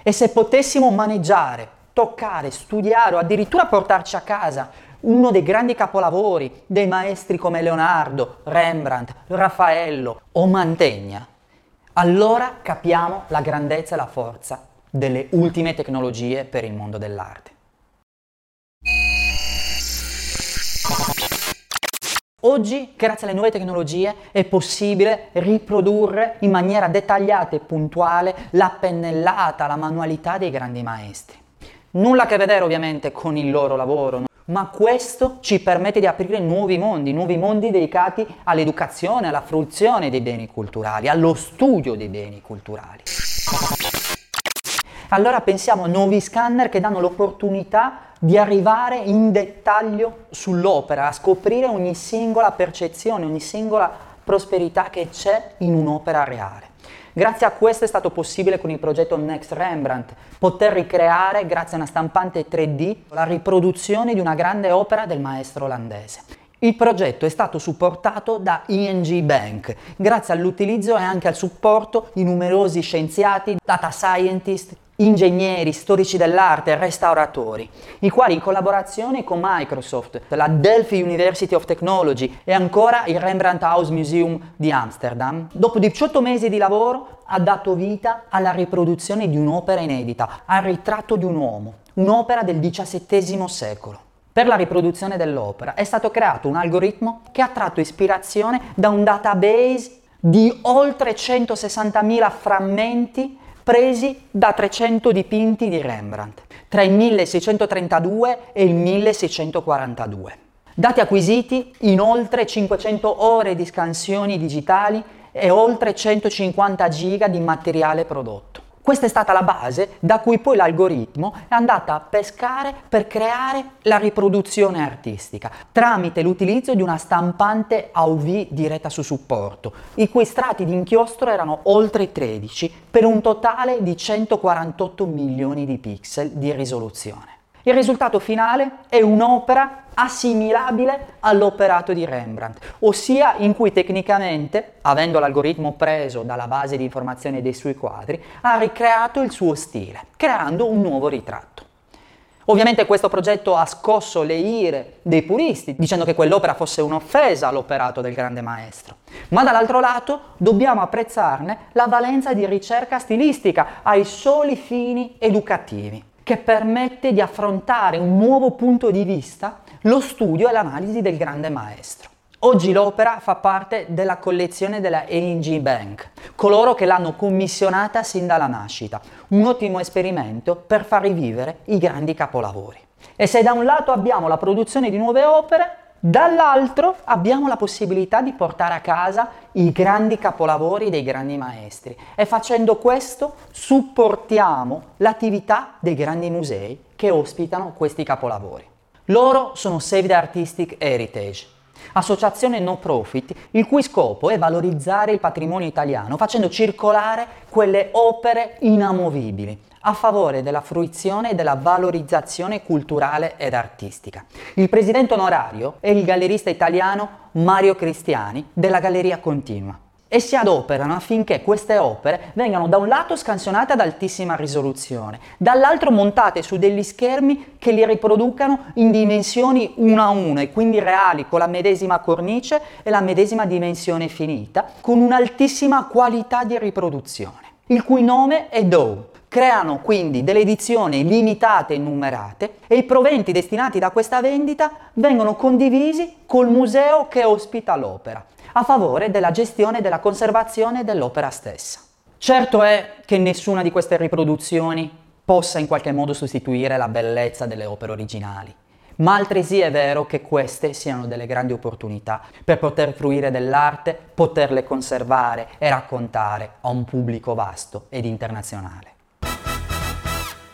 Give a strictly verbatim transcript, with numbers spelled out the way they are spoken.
E se potessimo maneggiare, toccare, studiare o addirittura portarci a casa uno dei grandi capolavori dei maestri come Leonardo, Rembrandt, Raffaello o Mantegna, allora capiamo la grandezza e la forza delle ultime tecnologie per il mondo dell'arte. Oggi, grazie alle nuove tecnologie, è possibile riprodurre in maniera dettagliata e puntuale la pennellata, la manualità dei grandi maestri. Nulla a che vedere ovviamente con il loro lavoro, ma questo ci permette di aprire nuovi mondi, nuovi mondi dedicati all'educazione, alla fruizione dei beni culturali, allo studio dei beni culturali. Allora pensiamo a nuovi scanner che danno l'opportunità di arrivare in dettaglio sull'opera, a scoprire ogni singola percezione, ogni singola prosperità che c'è in un'opera reale. Grazie a questo è stato possibile con il progetto Next Rembrandt poter ricreare, grazie a una stampante tre D, la riproduzione di una grande opera del maestro olandese. Il progetto è stato supportato da I N G Bank, grazie all'utilizzo e anche al supporto di numerosi scienziati, data scientist, ingegneri, storici dell'arte e restauratori, i quali in collaborazione con Microsoft, la Delft University of Technology e ancora il Rembrandt House Museum di Amsterdam, dopo diciotto mesi di lavoro, ha dato vita alla riproduzione di un'opera inedita, al ritratto di un uomo, un'opera del diciassettesimo secolo. Per la riproduzione dell'opera è stato creato un algoritmo che ha tratto ispirazione da un database di oltre centosessantamila frammenti presi da trecento dipinti di Rembrandt, tra il milleseicentotrentadue e il milleseicentoquarantadue. Dati acquisiti in oltre cinquecento ore di scansioni digitali e oltre centocinquanta giga di materiale prodotto. Questa è stata la base da cui poi l'algoritmo è andata a pescare per creare la riproduzione artistica, tramite l'utilizzo di una stampante A U V diretta su supporto, i cui strati di inchiostro erano oltre tredici, per un totale di centoquarantotto milioni di pixel di risoluzione. Il risultato finale è un'opera assimilabile all'operato di Rembrandt, ossia in cui tecnicamente, avendo l'algoritmo preso dalla base di informazione dei suoi quadri, ha ricreato il suo stile, creando un nuovo ritratto. Ovviamente questo progetto ha scosso le ire dei puristi, dicendo che quell'opera fosse un'offesa all'operato del grande maestro. Ma dall'altro lato dobbiamo apprezzarne la valenza di ricerca stilistica ai soli fini educativi, che permette di affrontare un nuovo punto di vista, lo studio e l'analisi del grande maestro. Oggi l'opera fa parte della collezione della I N G Bank, coloro che l'hanno commissionata sin dalla nascita, un ottimo esperimento per far rivivere i grandi capolavori. E se da un lato abbiamo la produzione di nuove opere, dall'altro abbiamo la possibilità di portare a casa i grandi capolavori dei grandi maestri e facendo questo supportiamo l'attività dei grandi musei che ospitano questi capolavori. Loro sono Save the Artistic Heritage, associazione no profit il cui scopo è valorizzare il patrimonio italiano facendo circolare quelle opere inamovibili a favore della fruizione e della valorizzazione culturale ed artistica. Il presidente onorario è il gallerista italiano Mario Cristiani della Galleria Continua e si adoperano affinché queste opere vengano da un lato scansionate ad altissima risoluzione, dall'altro montate su degli schermi che li riproducano in dimensioni uno a uno e quindi reali, con la medesima cornice e la medesima dimensione finita, con un'altissima qualità di riproduzione, il cui nome è D A W. Creano quindi delle edizioni limitate e numerate e i proventi destinati da questa vendita vengono condivisi col museo che ospita l'opera, a favore della gestione e della conservazione dell'opera stessa. Certo è che nessuna di queste riproduzioni possa in qualche modo sostituire la bellezza delle opere originali, ma altresì è vero che queste siano delle grandi opportunità per poter fruire dell'arte, poterle conservare e raccontare a un pubblico vasto ed internazionale.